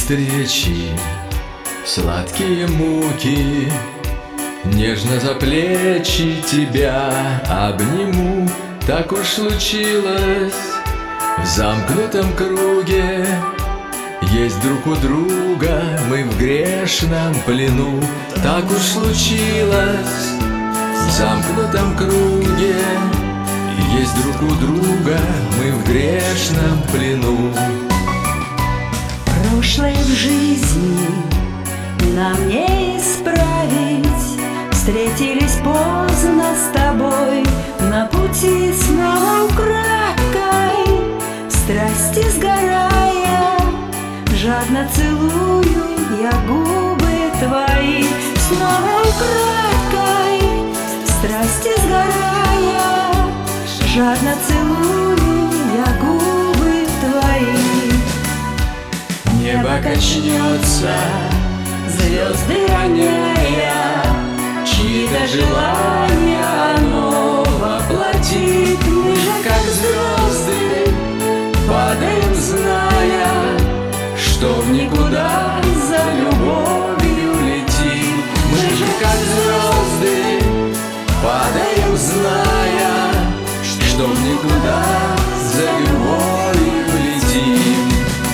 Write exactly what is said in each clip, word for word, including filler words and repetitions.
встречи, сладкие муки, нежно за плечи тебя обниму. Так уж случилось в замкнутом круге, есть друг у друга мы в грешном плену. Так уж случилось в замкнутом круге, есть друг у друга мы в грешном плену. Прошлое в жизни нам не исправить, встретились поздно с тобой на пути снова украдкой, в страсти сгорая, жадно целую я губы твои. Снова украдкой, в страсти сгорая, жадно целую я губы твои. Небо качнется, звезды роняя, чьи-то желания оно воплотит. Мы же как звезды падаем, зная, что в никуда за любовью летим. Мы же как звезды падаем, зная, что в никуда за любовью летим.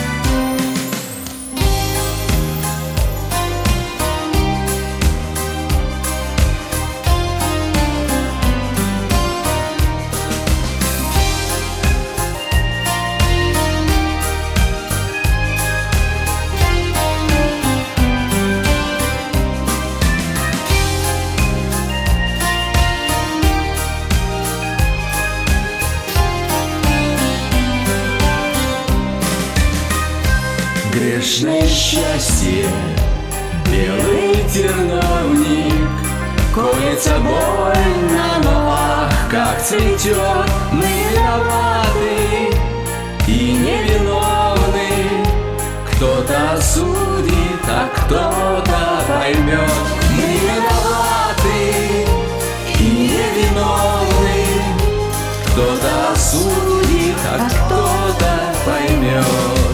Грешное счастье, белый терновник, колется больно, но ах, как цветет. Мы виноваты и невиновны, кто-то осудит, а кто-то поймет. Мы виноваты и невиновны, кто-то осудит, а кто-то поймет.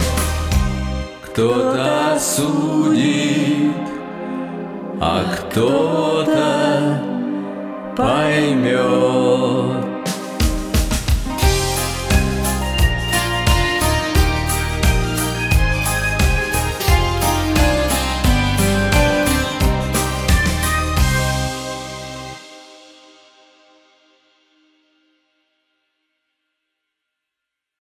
Кто-то осудит, а кто-то поймет.